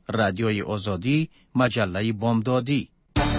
رادیوی آزادی، مجله بامدادی.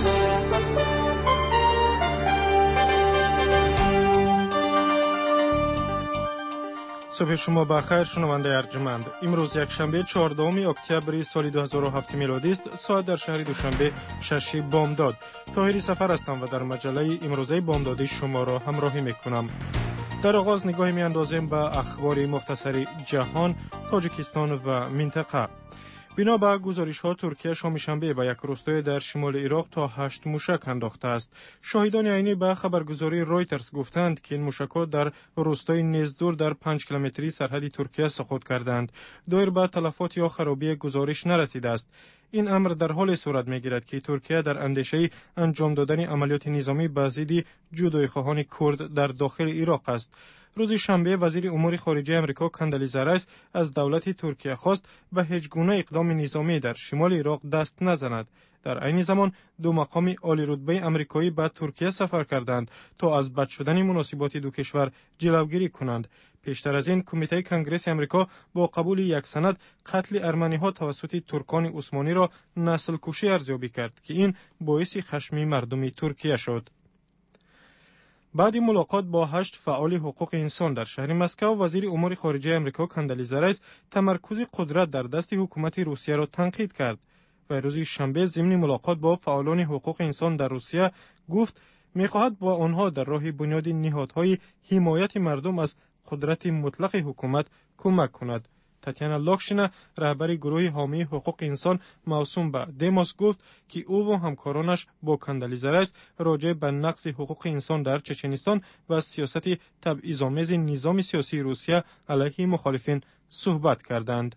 صبح شما بخیر شنونده ارجمند. امروز یکشنبه 14 اکتبر سال 2007 میلادی است. ساعت در شهر دوشنبه 6 بامداد. طاهری سفر هستم و در مجله امروزه بامدادی شما را همراهی میکنم. در آغاز نگاهی میاندازیم به اخبار مختصر جهان، تاجیکستان و منطقه. بنا به گزارش‌ها ترکیه شام شنبه به یک روستای در شمال عراق تا 8 موشک انداخته است. شاهدان عینی به خبرگزاری رویترز گفتند که این موشک‌ها در روستای نیزدور در 5 کیلومتری سرحد ترکیه سقوط کردند. دایر به تلفات یا خرابی گزارش نرسیده است. این امر در حال صورت می‌گیرد که ترکیه در اندیشه انجام دادن عملیات نظامی به ضد جدایی‌خواهان کرد در داخل عراق است. روز شنبه وزیر امور خارجه آمریکا کندلیزا رایس از دولت ترکیه خواست به هیچ گونه اقدام نظامی در شمال عراق دست نزند. در عین زمان دو مقام عالی رتبه آمریکایی به ترکیه سفر کردند تا از بد شدن مناسبات دو کشور جلوگیری کنند. پیشتر از این کمیته کنگره آمریکا با قبول یک سند قتل ارمنی‌ها توسط ترکان عثمانی را نسل کشی ارزیابی کرد که این باعث خشم مردم ترکیه شد. بعد ملاقات با 8 فعال حقوق انسان در شهر مسکو، وزیر امور خارجه آمریکا کندلیزا رایس تمرکز قدرت در دست حکومت روسیه را تنقید کرد و روز شنبه ضمن ملاقات با فعالان حقوق انسان در روسیه گفت می‌خواهد با آنها در راه بنیاد نهادهای حمایت مردم از قدرت مطلق حکومت کمک کند. تاتیانا لاکشینا، رهبر گروه حامی حقوق انسان موسوم به دموس، گفت که او و همکارانش با کندلیزا رایس راجع به نقض حقوق انسان در چچنستان و سیاست تبعیض‌آمیز نظام سیاسی روسیه علیه مخالفین صحبت کردند.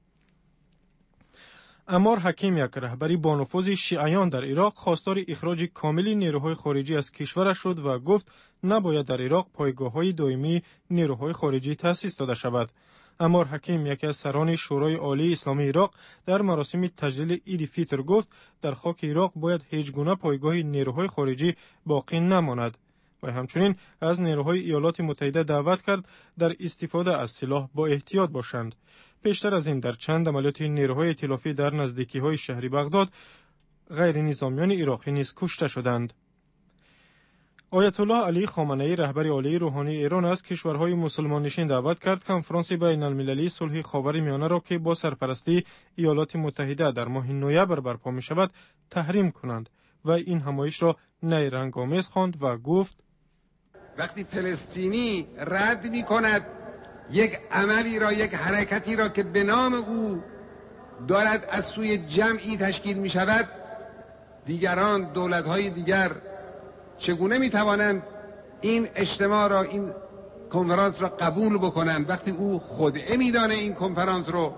عمار حکیم، یک رهبری با نفوذ شیعیان در عراق، خواستار اخراج کامل نیروهای خارجی از کشورش شد و گفت نباید در عراق پایگاه‌های دائمی نیروهای خارجی تأسیس داده شود. عمار حکیم، یکی از سران شورای عالی اسلامی عراق، در مراسم تجلیل عید فیطر گفت در خاک عراق باید هیچ گونه پایگاه نیروهای خارجی باقی نماند و همچنین از نیروهای ایالات متحده دعوت کرد در استفاده از سلاح با احتیاط باشند. پیشتر از این در چند عملیات نیروهای ائتلافی در نزدیکی‌های شهر بغداد غیر نظامیان عراقی نیز کشته شدند. آیت الله علی خامنه‌ای، رهبر عالی روحانی ایران، از کشورهای مسلمان نشین دعوت کرد کنفرانس بین المللی صلح خاورمیانه را که با سرپرستی ایالات متحده در ماه نوامبر برپا می شود تحریم کنند و این همایش را نیرنگ‌آمیز خواند و گفت وقتی فلسطینی رد می کند یک عملی را، یک حرکتی را که به نام او دارد از سوی جمعی تشکیل می شود، دیگران، دولت‌های دیگر چگونه می توانند این اجتماع را، این کنفرانس را قبول بکنند وقتی او خودعه می دانه این کنفرانس رو؟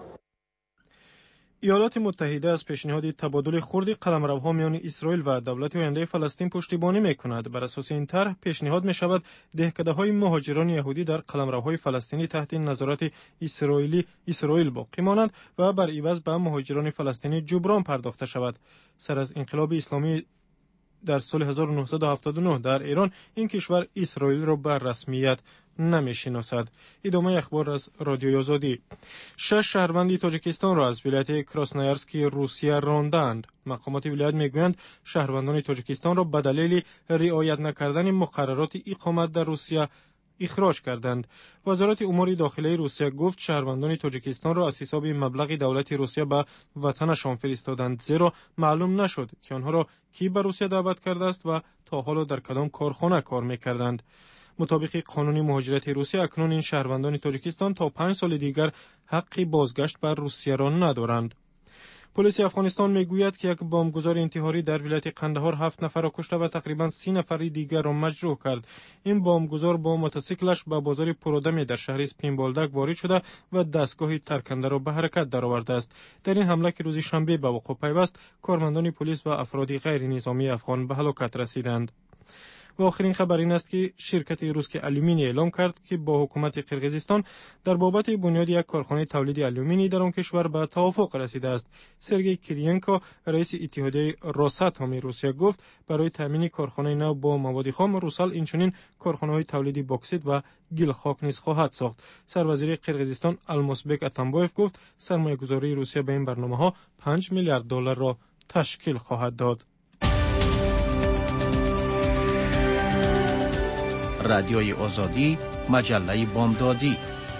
ایالات متحده از پیشنهاد تبادل خرد قلمروها میان اسرائیل و دولت آینده فلسطین پشتیبانی میکند. بر اساس این طرح پیشنهاد می شود دهکده‌های مهاجران یهودی در قلمروهای فلسطینی تحت نظارت اسرائیل باقی مانند و بر عوض به مهاجران فلسطینی جبران پرداخته شود. سر از انقلاب اسلامی در سال 1979 در ایران این کشور اسرائیل را به رسمیت نمی‌شناسد. ادامه اخبار از رادیوی آزادی. 6 شهروند تاجیکستان را از ولایت کراسنایارسک روسیه راندند. مقامات ولایت میگویند شهروندان تاجیکستان را به دلیل رعایت نکردن مقررات اقامت در روسیه اخراج کردند. وزارت امور داخلی روسیه گفت شهروندان تاجیکستان را از حساب مبلغ دولت روسیه به وطنشان فرستادند، زیرا معلوم نشد که آنها را کی به روسیه دعوت کرده است و تا حالا در کدام کارخانه کار می‌کردند. مطابق قانون مهاجرت روسیه اکنون این شهروندان تاجیکستان تا 5 سال دیگر حق بازگشت به روسیه را ندارند. پلیس افغانستان میگوید که یک بمبگذار انتحاری در ولایت قندهار 7 نفر را کشته و تقریباً 30 نفر دیگر را مجروح کرد. این بمبگذار با موتورسیکلش به بازار پرودمی در شهر اسپینبالدک وارد شده و دستگاه ترکنده را به حرکت درآورده است. در این حمله که روز شنبه به وقوع پیوست، کارمندان پلیس و افراد غیر نظامی افغان به هلاکت رسیدند. و آخرین خبر این است که شرکت روسک آلومینی اعلام کرد که با حکومت قرقیزستان در بابت بنیاد یک کارخانه تولید آلومینی در آن کشور به توافق رسیده است. سرگئی کریینکو رئیس اتحادیه روساتوم روسیه گفت برای تامین کارخانه نو با مواد خام روسال اینچنین کارخانه‌های تولید باکسیت و گل خاک نیز خواهد ساخت. سروزیر قرقیزستان الموسبک اتنبویف گفت سرمایه‌گذاری روسیه به این برنامه‌ها 5 میلیارد دلار را تشکیل خواهد داد. رادیوی آزادی، مجله بامدادی.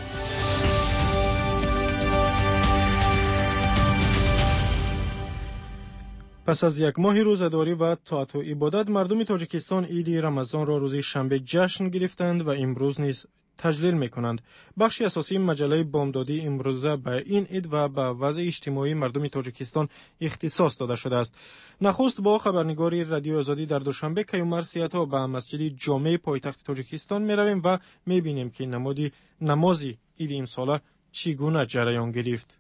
پس از یک ماه روزه‌داری و طاعت و عبادت، مردم تاجیکستان عید رمضان را روز شنبه جشن گرفتند و امروز نیز تجلیل می‌کنند. بخشی اساسی مجله بامدادی امروزه به این عید و به وضع اجتماعی مردم تاجیکستان اختصاص داده شده است. نخست با خبرنگاری رادیو آزادی در دوشنبه کیومر سیاتا به مسجد جامع پایتخت تاجیکستان می‌رویم و می‌بینیم که نماز عید امساله چگونه جریان گرفت.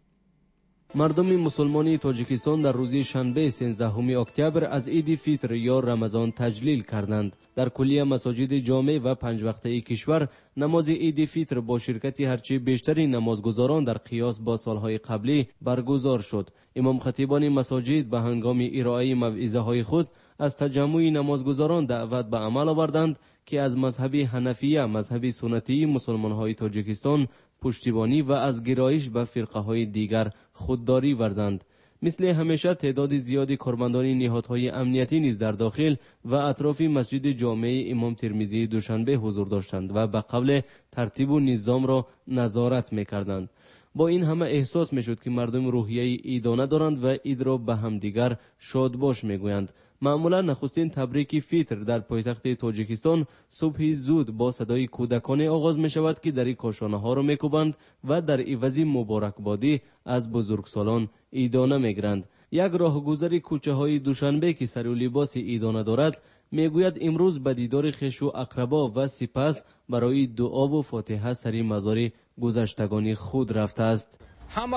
مردم مسلمانی تاجیکستان در روز شنبه 13 اکتبر از عید فطر یا رمضان تجلیل کردند. در کلیه مساجد جامع و 5 وقته کشور نماز عید فطر با شرکت هرچی بیشتری نمازگزاران در قیاس با سالهای قبلی برگزار شد. امام خطیبان مساجد به هنگام ارائه موعظه های خود از تجمع نمازگزاران دعوت به عمل آوردند که از مذهب حنفیه، مذهب سنتی مسلمان های تاجیکستان پشتیبانی و از گرایش به فرقه های دیگر خودداری ورزند. مثل همیشه تعداد زیادی کارمندان نهادهای امنیتی نیز در داخل و اطراف مسجد جامع امام ترمذی دوشنبه حضور داشتند و به قبل ترتیب و نظام را نظارت می‌کردند. با این همه احساس می‌شد که مردم روحیه عیدانه دارند و عید را به همدیگر شادباش می‌گویند. معمولا نخستین تبریک فطر در پایتخت تاجیکستان صبح زود با صدای کودکانه آغاز می شود که در کاشانه ها را می کوبند و در عوض مبارکبادی از بزرگسالان عیدانه می گیرند. یک راهگذر کوچه های دوشنبه که سر و لباس عیدانه دارد میگوید امروز به دیدار خویش و اقربا و سپس برای دعا و فاتحه سر مزار گذشتگان خود رفته است. همه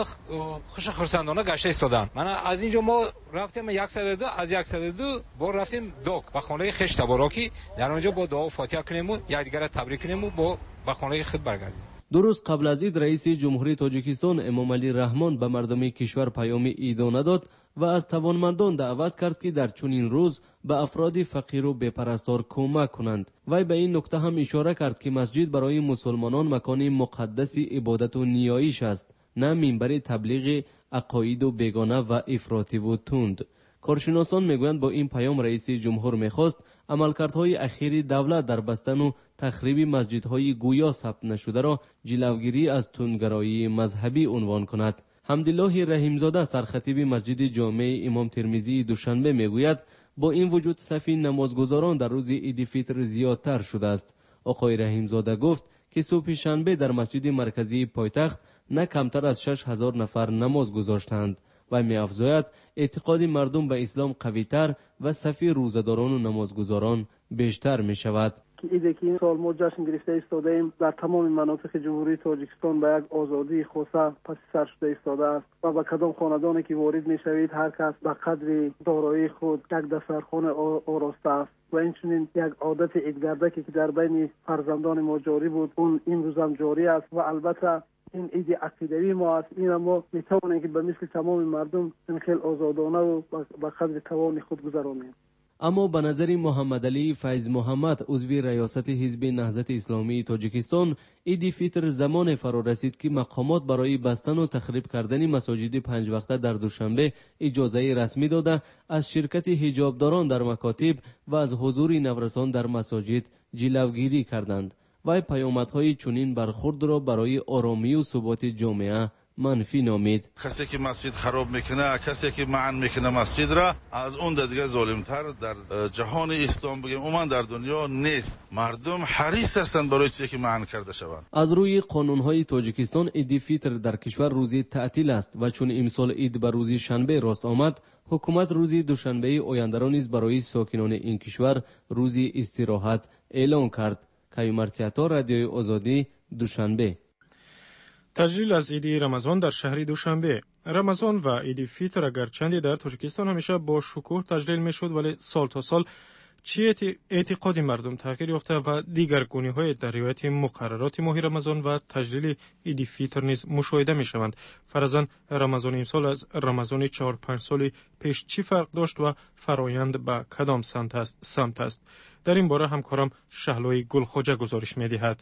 خوش خرسندانه گشته ایستادن. من از اینجا ما رفتیم 102 از 102 با رفتیم دوک به خانه خویش تبارکی در اونجا با دعا و فاتحه کنیم و یکدیگر تبریک کنیم و با به خانه خود برگردیم. دو روز قبل از عید رئیس جمهوری تاجیکستان امام علی رحمان به مردم کشور پیام عیدانه داد و از توانمندان دعوت کرد که در چنین روز به افراد فقیر و بی‌پرستار کمک کنند. وی به این نکته هم اشاره کرد که مسجد برای مسلمانان مکان مقدس عبادت و نیایش است، نه منبر تبلیغ عقاید و بیگانه و افراطی و تند. کارشناسان میگویند با این پیام رئیس جمهور میخواست عملکردهای اخیر دولت در بستن و تخریب مسجدهای گویا ثبت نشده را جلوگیری از تندگرایی مذهبی عنوان کند. حمدالله رحیمزاده سرخطیب مسجد جامع امام ترمذی دوشنبه میگوید با این وجود صف نمازگزاران در روز عید فطر زیادتر شده است. آقای رحیمزاده گفت که صبح شنبه در مسجد مرکزی پایتخت نه کمتر از 6000 نفر نماز گذاشتند و می‌افزاید اعتقاد مردم به اسلام قوی‌تر و صف روزه‌داران و نمازگزاران بیشتر می‌شود. ایده که این سال ما جشن گرفته ایستاده ایم در تمام مناطق جمهوری تاجیکستان به یک آزادی خاصه پس سر شده ایستاده است و به کدام خاندانی که وارد می‌شوید هر کس به قدر دارایی خود یک دسترخوان آراسته است و اینچنین یک عادت عیدگردکی که در بین فرزندان ما جاری بود اون امروز هم جاری است و البته این عید عقیدوی ما است. این ما میتوانیم که به مثل تمام مردم خیلی آزادانه و به قدر توان خود گذرانیم. اما به نظر محمد علی فیض محمد عضو ریاست حزب نهضت اسلامی تاجیکستان عید فطر زمان فرا رسید که مقامات برای بستن و تخریب کردن مساجد 5 وقته در دوشنبه اجازه رسمی داده از شرکت حجابداران در مکاتب و از حضور نورسان در مساجد جلوگیری کردند. و پیامدهای چنین برخورد را برای آرامی و ثبات جامعه منفی نامید. کسی که مسجد خراب میکنه، کسی که معن میکنه مسجد را، از اون دیگه ظالمتر در جهان اسلام بگیم عموما در دنیا نیست. مردم حریص هستند برای چیزی که معن کرده شوند. از روی قانونهای تاجیکستان عید فطر در کشور روزی تعطیل است و چون امسال عید به روز شنبه راست آمد، حکومت روز دوشنبه آینده را نیز برای ساکنان این کشور روزی استراحت اعلام کرد. کیومر سیاتا، رادیوی آزادی، دوشنبه. تجلیل از عید رمضان در شهر دوشنبه. رمضان و عید فطر اگرچند در تاجیکستان همیشه با شکوه تجلیل می شد، ولی سال تا سال چی اعتقاد مردم تغییر یافته و دیگرگونی‌های در رعایت مقررات ماه رمضان و تجلیل عید فیطر نیز مشاهده می‌شوند. فرضاً رمضان امسال از رمضان 4-5 سال پیش چی فرق داشت و فرایند به کدام سمت است؟ در این باره همکارم شهلوی گلخواجه گزارش می‌دهد.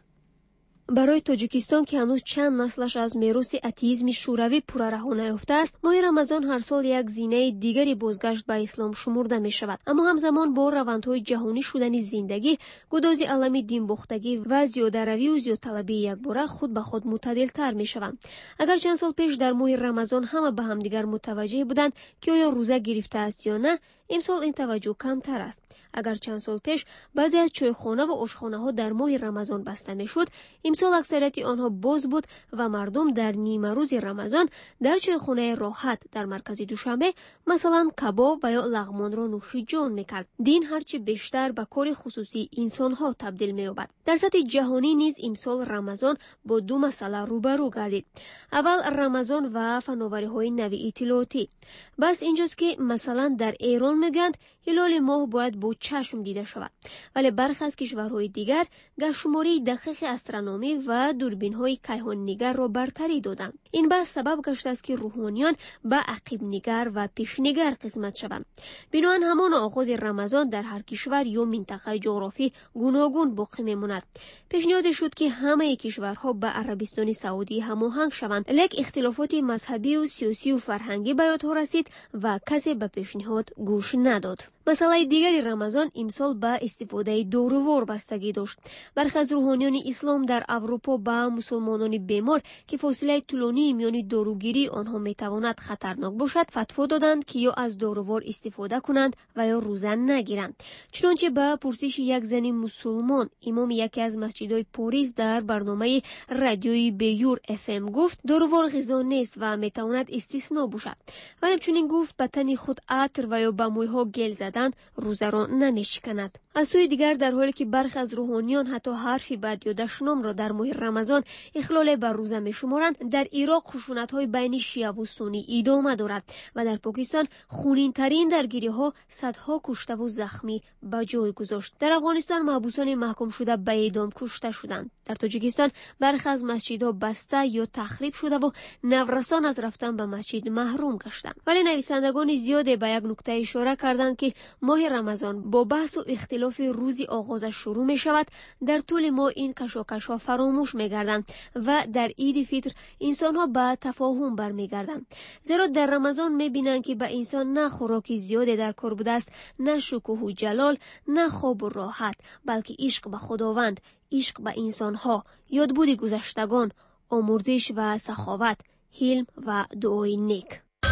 برای تاجیکستان که هنوز چند نسلش از میراث اتئیسم شوروی پوررها نیافته است، ماه رمضان هر سال یک زینه دیگری بازگشت به اسلام شمرده می شود. اما همزمان با روندهای جهانی شدن زندگی، گداز عالمی دینباختگی و زیاده‌روی و زیادطلبی یکباره خود به خود معتدل‌تر می شوند. اگر چند سال پیش در ماه رمضان همه به همدیگر متوجه بودند که آیا روزه گرفته است یا نه، امسال این توجه کمتر است. اگر چند سال پیش بعضی از چایخانه و آشخانه‌ها در ماه رمضان بسته میشد، امسال اکثریت آنها باز بود و مردم در نیمه روز رمضان در چایخانه راحت در مرکز دوشنبه مثلا کباب و یا لغمان را نوش جان میکرد. دین هرچی بیشتر به کار خصوصی انسانها تبدیل می‌یابد. در سطح جهانی نیز امسال رمضان با دو مسئله روبرو گردید. اول رمضان و فناوری‌های نوی اطلاعاتی. بس اینجاست که مثلا در ایران میگویند هلال ماه باید با چشم دیده شود، ولی برخی از کشورهای دیگر گهشماری دقیق استرونومی و دوربین‌های کیهان‌نگر را برتری دادند. این بحث سبب گشته است که روحانیان به عقب‌نگر و پیش‌نگر قسمت شوند. بنابراین همان آغاز رمضان در هر کشور یا منطقه جغرافی گوناگون باقی میماند. پیشنهاد شد که همه کشورها به عربستان سعودی هماهنگ شوند، لیک اختلافات مذهبی و سیاسی و فرهنگی به یادها رسید و کسی به پیشنهاد گوش نداد. مسئله دیگری رمضان امسال به استفاده دارووار بستگی داشت. برخی از روحانیان اسلام در اروپا به مسلمانان بیمار که فاصله طولانی میان داروگیری آنها میتواند خطرناک باشد فتوا دادند که یا از دارووار استفاده کنند و یا روزه نگیرند. چنانچه به پرسش یک زن مسلمان امام یکی از مسجدهای پاریس در برنامه رادیویی بیور FM گفت دارووار غذا نیست و میتواند استثنا باشد. و همچنین گفت به تن خود عطر و یا به مویها گل زدن روزه را نمیشکند. از سوی دیگر در حالی که برخی از روحانیان حتی حرفی بد یا دشنام را در ماه رمضان اخلال بر روزه میشمارند، در عراق خشونت‌های بین شیعه و سنی ادامه دارد و در پاکستان خونین‌ترین درگیری‌ها صدها کشته و زخمی به جای گذاشت. در افغانستان محبوسان محکوم شده به اعدام کشته شدند. در تاجیکستان برخی از مسجدها بسته یا تخریب شده و نورسان از رفتن به مسجد محروم گشتند. ولی نویسندگان زیادی به یک نکته اشاره کردند که ماه رمضان با بحث و اختلاف روزی آغازش شروع می شود، در طول ماه این کشاکش‌ها فراموش می گردند و در عید فطر انسان‌ها به تفاهم برمیگردند. زیرا در رمضان می بینند که به انسان نه خوراکی زیادی در کار بوده است، نه شکوه و جلال، نه خواب و راحت، بلکه عشق به خداوند، عشق به انسان‌ها، یادبود گذشتگان، آمرزش و سخاوت، حلم و دعای نیک.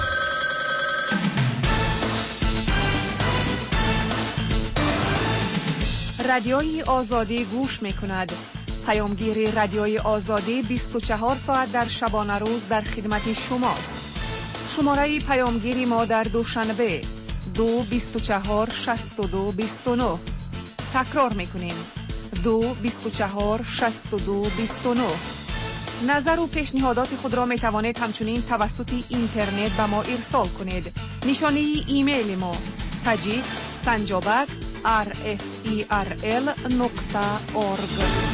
رادیوی آزادی گوش می‌کند. پیامگیر رادیوی آزادی 24 ساعت در شبانه روز در خدمت شماست. شماره پیامگیری ما در دوشنبه 2246229. تکرار می‌کنیم 2246229. نظر و پیشنهادات خود را می‌توانید همچنین توسط اینترنت به ما ارسال کنید. نشانی ایمیل ما tajik@rferl.org.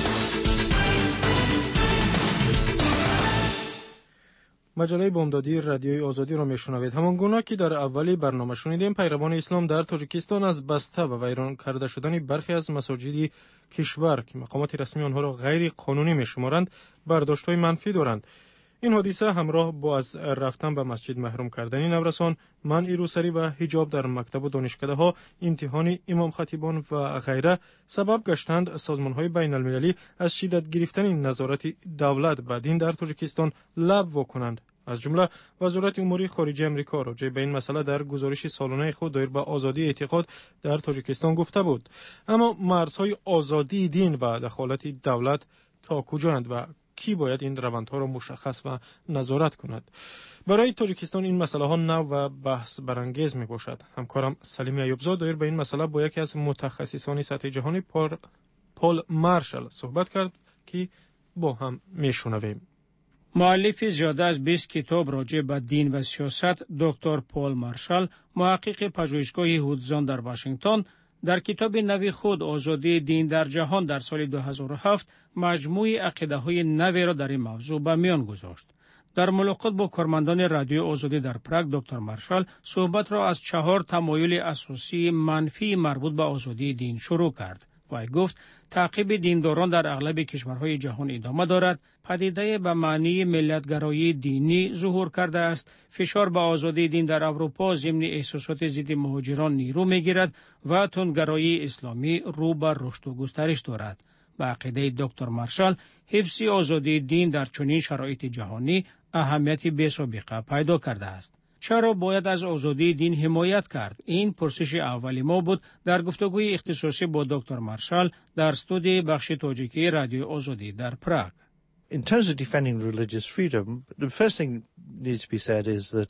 مجله بامدادی رادیوی آزادی را میشنوید. همان گونه که در اولی برنامه شنیدیم، پیروان اسلام در تاجیکستان از بسته و ویران کرده شدن برخی از مساجد کشور که مقامات رسمی آنها را غیر قانونی میشمارند برداشت‌های منفی دارند. این حادثه همراه با از رفتن به مسجد محروم کردن نورسان، منع روسری و حجاب در مکتب و دانشکده‌ها، امتحان امام خطیبان و غیره سبب گشتند سازمان‌های بین‌المللی از شدت گرفتن نظارت دولت به دین در تاجیکستان لب واکنند. از جمله وزارت امور خارجه آمریکا راجع به این مسئله در گزارش سالانه خود دایر به آزادی اعتقاد در تاجیکستان گفته بود. اما مرزهای آزادی دین و دخالت دولت تا کجاند و کی باید این روندها را مشخص و نظارت کند؟ برای تاجیکستان این مسئله ها نو و بحث برانگیز می باشد. همکارم سلیم ایوبزاد دایر به این مسئله با یکی از متخصصان سطح جهانی پول مارشال صحبت کرد که با هم می شنویم. مؤلف زیاده از 20 کتاب راجع به دین و سیاست، دکتر پول مارشال، محقق پژوهشگاه هودزان در واشنگتن، در کتاب نو خود آزادی دین در جهان در سال 2007 مجموعه عقیده‌های نوی را در این موضوع به میان گذاشت. در ملاقات با کارمندان رادیو آزادی در پراگ دکتر مارشال صحبت را از 4 تمایل اساسی منفی مربوط به آزادی دین شروع کرد. وی گفت تعقیب دینداران در اغلب کشورهای جهان ادامه دارد، پدیده به معنی ملتگرایی دینی ظهور کرده است، فشار به آزادی دین در اروپا ضمن احساسات ضد مهاجران نیرو میگیرد و تندگرایی اسلامی رو به رشد و گسترش دارد. به عقیده دکتر مارشال حفظ آزادی دین در چنین شرایط جهانی اهمیت بی‌سابقه پیدا کرده است. چرا باید از آزادی دین حمایت کرد؟ این پرسش اولی ما بود در گفتگوی اختصاصی با دکتر مارشال در استودیوی بخش تاجیکی رادیو آزادی در پراگ. In terms of defending religious freedom, the first thing needs to be said is that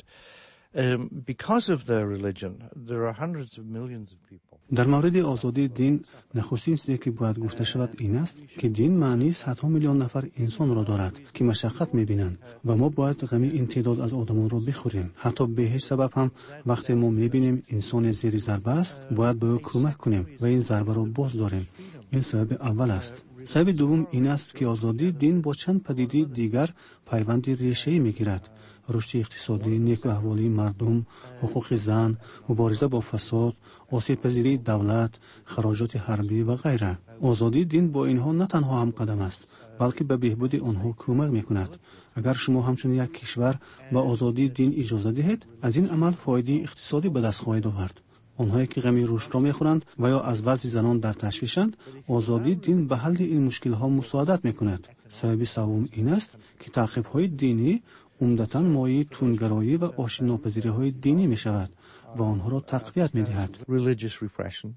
because of their religion, there are hundreds of millions of people. در مورد آزادی دین نخستین چیزی که باید گفته شود این است که دین معنی صدها میلیون نفر انسان را دارد که مشقت میبینند و ما باید غم این تعداد از آدمان را بخوریم. حتی به هیچ سبب هم وقتی ما میبینیم انسان زیر ضربه است باید به او کمک کنیم و این ضربه را باز داریم. این سبب اول است. سبب دوم این است که آزادی دین با چند پدیده دیگر پیوند ریشه‌ای میگیرد. رشد اقتصادی، نیکوحوالی مردم، حقوق زن، مبارزه با فساد، آسیب‌پذیری دولت، خراجات حربی و غیره. آزادی دین با اینها نه تنها هم قدم است، بلکه به بهبود آنها کمک میکند. اگر شما همچون یک کشور به آزادی دین اجازه دهید، از این عمل فایده اقتصادی به دست خواهید آورد. آنهایی که غم رشد را میخورند و یا از وضع زنان در تشویشند، آزادی دین به حل این مشکل‌ها مساعدت میکند. سبب سوم این است که تعقیب‌های دینی عمدتاً مایه تندگرایی و آشتیناپذیری‌های دینی می‌شود و آنها را تقویت می‌دهد. Religious repression,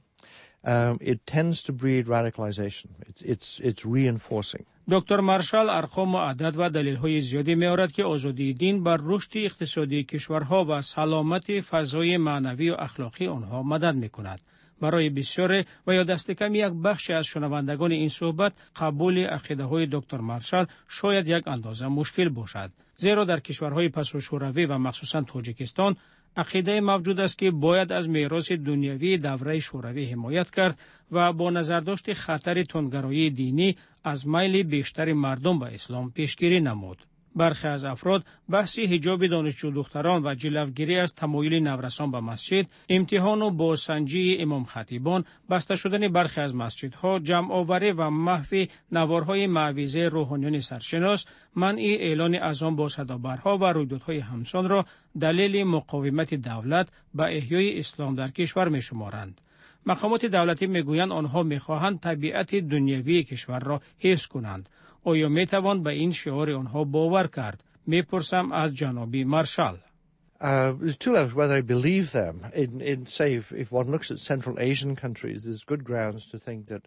it tends to breed radicalization. It's reinforcing. دکتر مارشال ارقام و عدد و دلیل‌های زیادی می‌آورد که آزادی دین بر رشد اقتصادی کشورها و سلامت فضای معنوی و اخلاقی آنها مدد می‌کند. برای بسیاری و یا دست کم یک بخشی از شنوندگان این صحبت قبول عقیده‌های دکتر مارشال شاید یک اندازه مشکل باشد، زیرا در کشورهای پسا شوروی و مخصوصاً تاجیکستان عقیده موجود است که باید از میراث دنیوی دوره شوروی حمایت کرد و با نظرداشت خطر تندگرایی دینی از میل بیشتر مردم به اسلام پیشگیری نمود. برخی از افراد بحث حجاب دانشجو دختران و جلوگیری از تمایل نورسان به مسجد، امتحان و بازسنجی امام خطیبان، بسته شدن برخی از مسجدها، جمع آوری و محو نوارهای موعظه روحانیان سرشناس، منع اعلان اذان با صدابرها و رویدادهای همسان را دلیل مقاومت دولت به احیای اسلام در کشور می شمارند. مقامات دولتی میگویند آنها میخواهند طبیعت دنیوی کشور را حفظ کنند. آیا میتوان به این شعار آنها باور کرد؟ میپرسم از جنابی مارشال. There's two levels whether I believe them. In say if one looks at Central Asian countries, there's good grounds to think that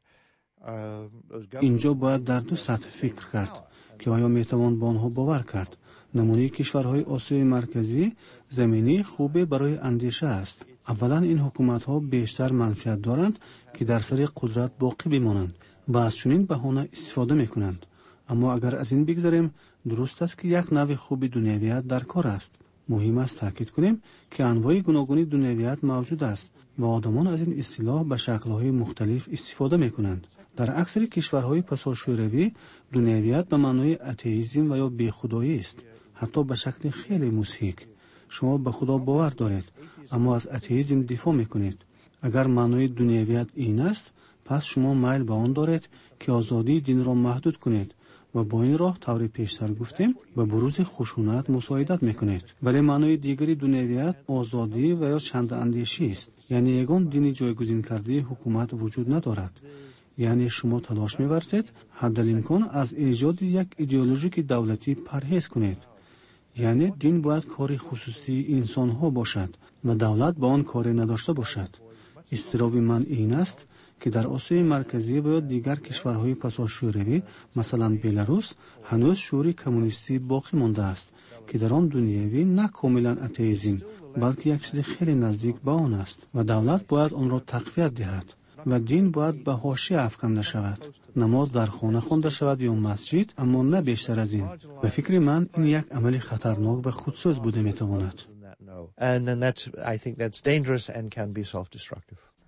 اینجا باید در دو سطح فکر کرد که آیا میتوان به آنها باور کرد. نمونه کشورهای آسیای مرکزی زمینه خوبی برای اندیشه است. اولا این حکومت‌ها بیشتر منفعت دارند که در سر قدرت باقی بمانند و از چنین بهانه استفاده میکنند. اما اگر از این بگذریم، درست است که یک نوع خوب دنیویت در کار است. مهم است تاکید کنیم که انواع گوناگون دنیویت موجود است و آدمان از این اصطلاح به شکل‌های مختلف استفاده میکنند. در اکثر کشورهای پسا شوروی دنیویت به معنای اتئیسم و یا بیخدایی است، حتی به شکل خیلی مضحک. شما به خدا باور دارید اما از اتئیسم دفاع میکنید. اگر معنای دنیویت این است، پس شما میل به آن دارید که آزادی دین را محدود کنید و با این راه طور پیشتر گفتیم به بروز خشونت مساعدت میکنید. ولی معنای دیگری دنیویت آزادی و یا چند اندیشی است، یعنی یگان دینی جایگزین کرده حکومت وجود ندارد. یعنی شما تلاش می‌ورزید حدالامکان از ایجاد یک ایدئولوژیک دولتی پرهیز کنید. یعنی دین باید کار خصوصی انسان‌ها باشد و دولت با آن کاری نداشته باشد. استراب من این است که در آسیای مرکزی و دیگر کشورهای پسا شوروی مثلا بلاروس هنوز شعور کمونیستی باقی مانده است که در آن دنیوی نه کاملا اتئیسم بلکه یک چیز خیلی نزدیک به آن است و دولت باید آن را تقویت دهد و دین باید به حاشیه افکنده شود. نماز در خانه خوانده شود یا مسجد، اما نه بیشتر از این. به فکر من این یک عمل خطرناک و خودسوز بوده میتواند.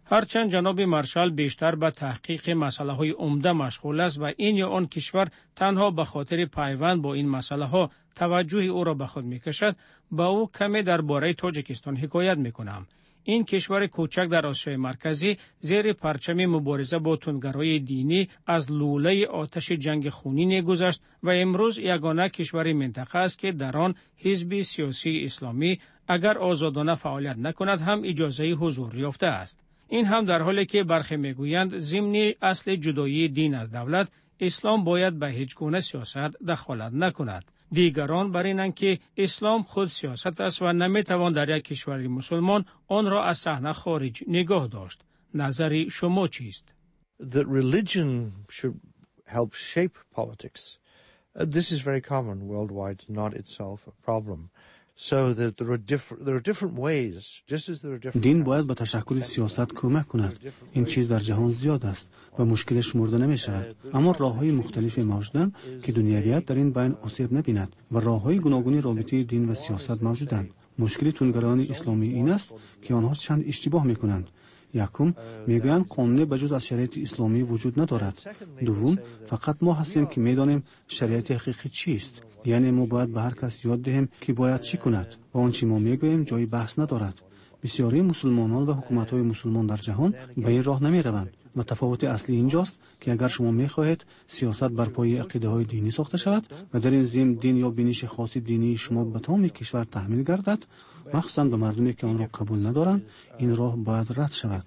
هرچند جناب مارشال بیشتر به تحقیق مسائل عمده مشغول است و این یا آن کشور تنها به خاطر پیوند با این مسائل توجه او را به خود میکشد، با او کمی درباره تاجیکستان حکایت میکنم. این کشور کوچک در آسیای مرکزی زیر پرچم مبارزه با تندگرای دینی از لوله آتش جنگ خونین گذشت و امروز یگانه کشور منطقه است که در آن حزب سیاسی اسلامی اگر آزادانه فعالیت نکند هم اجازه حضور یافته است. این هم در حالی که برخی میگویند ضمن اصل جدایی دین از دولت، اسلام باید به هیچ گونه سیاست دخالت نکند. دیگران بر اینند که اسلام خود سیاست است و نمیتوان در یک کشور مسلمان آن را از صحنه خارج نگاه داشت. نظر شما چیست؟ That religion should help shape politics. This is very common worldwide, not itself a problem. So that there are different ways, just as there are different. دین باید به تشکل سیاست کمک کند. این چیز در جهان زیاد است و مشکل شمرده نمی شود. اما راه‌های مختلفی موجودند که دنیویت در این بین آسیب نبیند و راه‌های گوناگونی رابطه دین و سیاست موجودند. مشکل تندگرایان اسلامی این است که آنها چند اشتباه می‌کنند. یکم میگویند قانون بجز از شریعت اسلامی وجود ندارد. دوم فقط ما هستیم که میدانیم شریعت حقیقی چیست. یعنی ما باید به هر کس یاد دهیم که باید چی کند و آنچه ما میگوییم جای بحث ندارد. بسیاری مسلمانان و حکومت‌های مسلمان در جهان به این راه نمیروند و تفاوت اصلی اینجاست که اگر شما میخواهید سیاست بر پایه عقیده‌های دینی ساخته شود و در این ضمن دین یا بینش خاص دینی شما به تمام کشور تحمیل گردد، مخصوصا به مردمی که آن را قبول ندارند، این راه باید رد شود.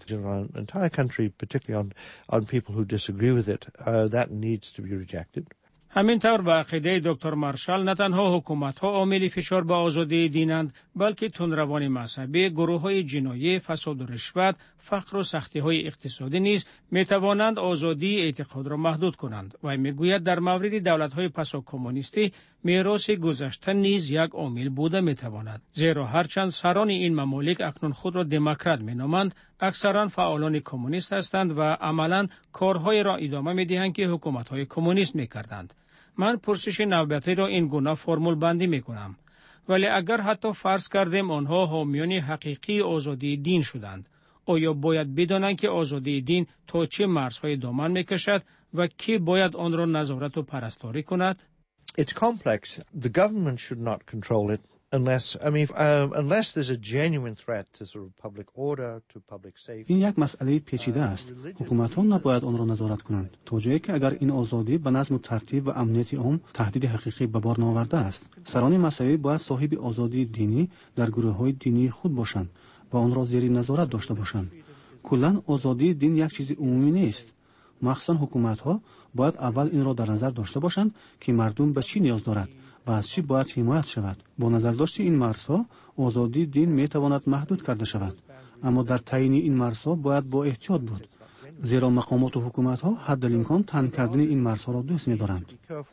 همینطور به عقیده دکتر مارشال نه تنها حکومت‌ها عامل فشار به آزادی دینند، بلکه تندروان مذهبی، گروه‌های جنایی، فساد و رشوت، فقر و سختی‌های اقتصادی نیز می‌توانند آزادی اعتقاد را محدود کنند. و می‌گوید در مورد دولت‌های پسا کمونیستی میراث گذشته نیز یک عامل بوده می‌تواند. زیرا هرچند سران این ممالک اکنون خود را دموکرات می‌نامند، اکثرا فعالان کمونیست هستند و عملاً کارهای را ادامه می‌دهند که حکومت‌های کمونیست می‌کردند. من پرسش نوبتی را این گونه فرمول بندی می‌کنم. ولی اگر حتی فرض کردیم آنها حامیان حقیقی آزادی دین شدند، آیا باید بدانند که آزادی دین تا چه مرزهای دامن می‌کشد و کی باید آن را نظارت و پرستاری کند؟ It's complex. The government should not control it unless there's a genuine threat to sort of public order, to public safety. این یک مسئله پیچیده است. حکومت‌ها نباید آن را نظارت کنند تا جایی که اگر این آزادی به نظم و ترتیب و امنیت عام تهدید حقیقی به بار نآورده است. سران مذهبی باید صاحب آزادی دینی در گروه‌های دینی خود باشند و آن را زیر نظارت داشته باشند. کلاً آزادی دین یک چیز عمومی نیست. مخصوصاً حکومت‌ها باید اول این را در نظر داشته باشند که مردم به چی نیاز دارد و از چی باید حمایت شود. با نظر داشت این مرزها آزادی دین می تواند محدود کرده شود، اما در تعیین این مرزها باید با احتیاط بود، زیرا مقامات و حکومت‌ها حد الامکان تنگ کردن این مرزها را دوست می‌دارند.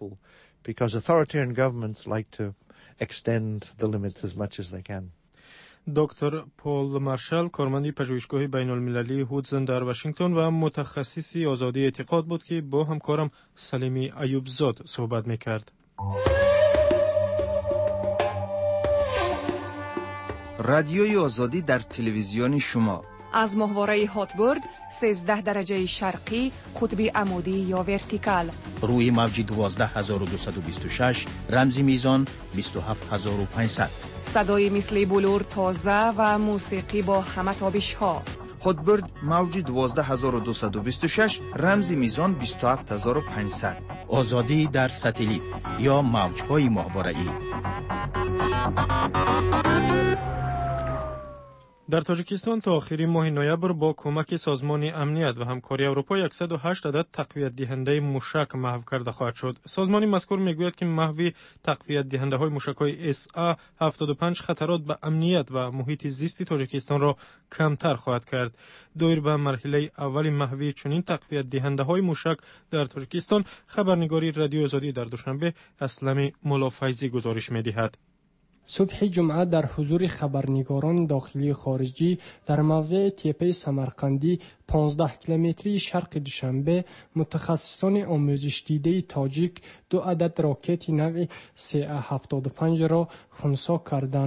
دکتر پول مارشال، کارمند پژوهشگاه بین‌المللی هودزن در واشنگتن و متخصص آزادی اعتقاد بود که با همکارم سلیمی ایوبزاد صحبت می‌کرد. رادیوی آزادی در تلویزیون شما از ماهواره هاتبورد 13 درجه شرقی قطب عمودی یا ورتیکال، روی موج 12226 رمزی میزان 27500، صدای مثل بلور تازه و موسیقی با همه تابش ها. هاتبورد موج 12226 رمزی میزان 27500. آزادی در ساتلیت یا موج‌های ماهواره‌ای. در تاجیکستان تا آخرین ماه نوامبر با کمک سازمان امنیت و همکاری اروپا 108 عدد تقویت دهنده موشک محو کرده خواهد شد. سازمان مذکور میگوید که محو تقویت دهنده های موشک های SA-75 خطرات به امنیت و محیط زیست تاجیکستان را کمتر خواهد کرد. دایر به مرحله اول محو چنین تقویت دهنده های موشک در تاجیکستان، خبرنگاری رادیو آزادی در دوشنبه اسلم ملافیزی گزارش می‌دهد. صبح جمعه در حضور خبرنگاران داخلی و خارجی در موضع تپه سمرقندی 15 کیلومتری شرق دوشنبه، متخصصان آموزش دیده تاجیک 2 عدد راکت نوع SA-75 را خنثی کردند.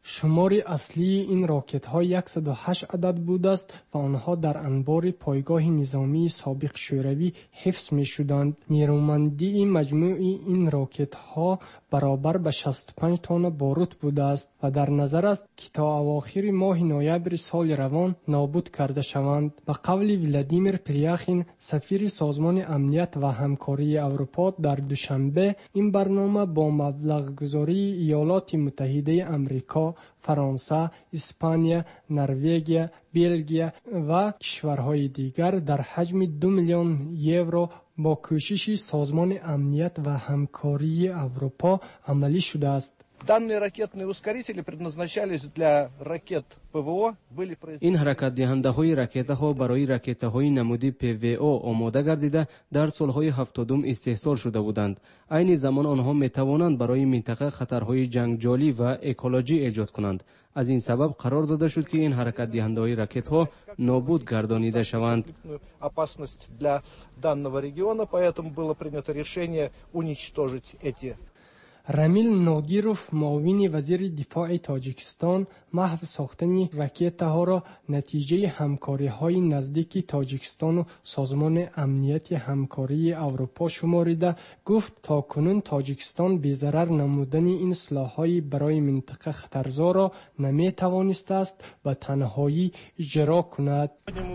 شمار اصلی این راکت ها 108 عدد بوده است و آنها در انبار پایگاه نظامی سابق شوروی حفظ می شدند. نیرومندی مجموع این راکت ها برابر به 65 تن باروت بوده است و در نظر است که تا اواخر ماه نوامبر سال روان نابود کرده شوند. به قول ولادیمیر پلیاخین سفیر سازمان امنیت و همکاری اروپا در دوشنبه، این برنامه با مبلغ گذاری ایالات متحده امریکا، فرانسه، اسپانیا، نروژ، بلژیم و کشورهای دیگر در حجم 2 میلیون یورو با کوشش سازمان امنیت و همکاری اروپا عملی شده است. Данные ракетные ускорители предназначались для ракет ПВО. این حرکت دهنده های راکت ها برای راکت های نمودی PVO آماده گردیده در سالهای 70 استحصال شده بودند. عین زمان آنها می توانند برای منطقه خطرهای جنگجویی و اکولوژی ایجاد کنند. از این سبب قرار داده شد که این حرکت دهنده های راکت ها نابود گردانیده شوند. Опасность для данного региона, поэтому было принято решение уничтожить эти. рамил нодиров, معاون وزیر دفاع تاجیکستان، محو ساختن راکت‌ها را نتیجه همکاری‌های نزدیک تاجیکستان و سازمان امنیت همکاری اروپا شماریده، گفت تاکنون تاجیکستان بی‌ضرر نمودن این سلاح‌های برای منطقه خطرزا را نمی‌توانسته است به تنهایی اجرا کند.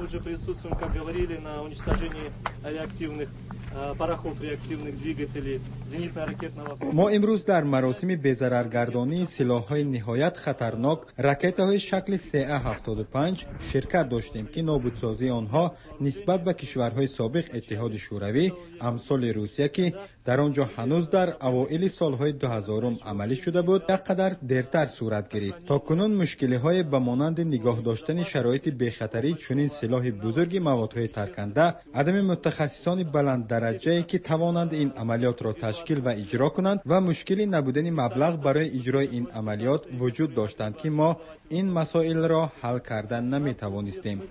ما امروز در مراسم بی‌ضررگردانی سلاح‌های نهایت خطرناک راکت‌های شکل 375 شرکت داشتیم که نابودسازی آنها نسبت به کشورهای سابق اتحاد شوروی امثال روسیه که در آنجا هنوز در اوایل سالهای 2000 عملی شده بود یقدر دیرتر صورت گرفت. تاکنون مشکل‌های به مانند نگاه داشتن شرایط بی‌خطری چنین سلاح بزرگ موادهای ترکنده، عدم متخصصان بلند درجه‌ای که توانند این عملیات را تشکیل و اجرا کنند و مشکلی نبودن مبلغ برای اجرای این عملیات وجود داشتند که ما این مسائل را حل کردن نمی‌توانستیم.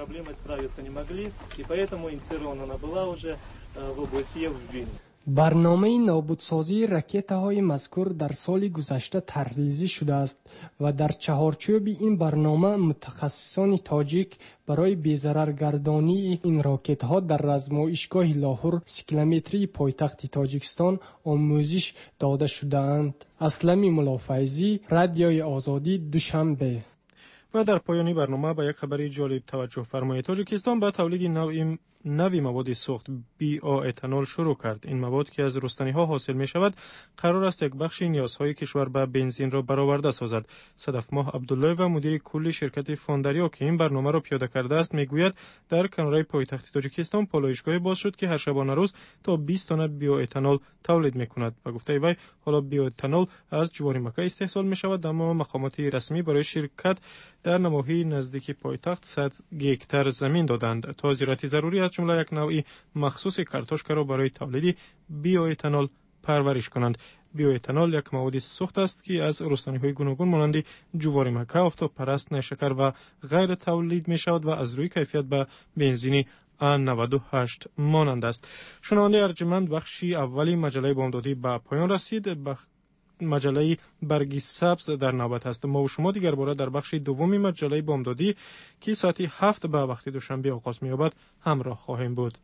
برنامه نابودسازی راکت‌های مذکور در سال گذشته طرحریزی شده است و در چهارچوب این برنامه متخصصان تاجیک برای بی‌ضررگردانی این راکت‌ها در آزمایشگاه لاهور 3 کیلومتری پایتخت تاجیکستان آموزش داده شده‌اند. اسلمی ملافیزی، رادیوی آزادی، دوشنبه. و در پایانی برنامه با یک خبری جالب توجه فرمایید. تاجیکستان با تولید نوی مواد سوخت بی‌اتانول شروع کرد. این مواد که از رستنی‌ها حاصل می‌شود قرار است یک بخش نیازهای کشور به بنزین را برآورده سازد. صدف ماه عبدالله و مدیر کلی شرکت فوندریا که این برنامه را پیاده کرده است میگوید در کنارهای پایتخت تاجیکستان پالایشگاهی باز شد که هر شبانه روز تا 20 تن بی‌اتانول تولید می‌کند. و گفته وی حالا بی‌اتانول از جوار مکه استحصال می‌شود، اما مقامات رسمی برای شرکت در نواحی نزدیک پایتخت 100 گیکتار زمین دادند تا زراعت ضروری از جمله یک نوع مخصوص کارتوشکا را برای تولید بی‌اتانول پرورش کنند. بی‌اتانول یک مواد سوخت است که از رستنی‌های گوناگون مانند جوار مکه، آفتاب پرست، نیشکر و غیر تولید می‌شود و از روی کیفیت به بنزینی A98 مانند است. شنونده ارجمند، بخشی اولی مجله بامدادی به پایان رسید. مجله برگی سبز در نوبت است. ما و شما دیگر باره در بخش دومی مجله بامدادی که ساعت 7 به وقت دوشنبه آغاز می‌یابد همراه خواهیم بود.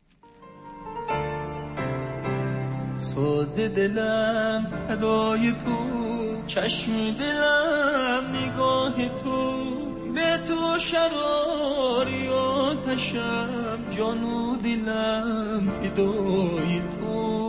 ساز دلم صدای تو، چشم دلم نگاه تو، به تو شراری آتشم، جان و دلم فدای تو.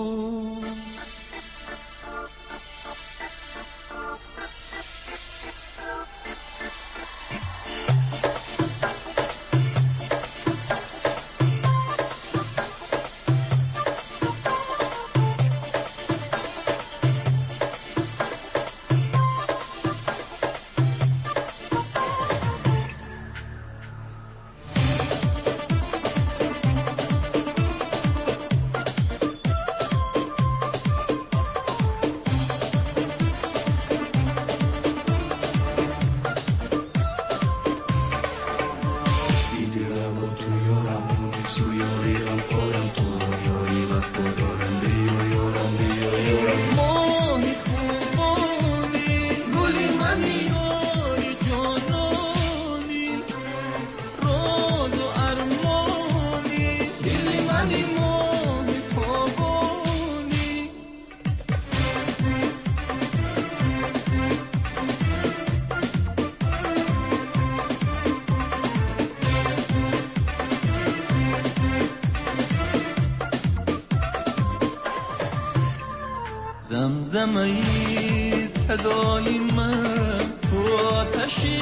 زمزمه صدای من تو آتشی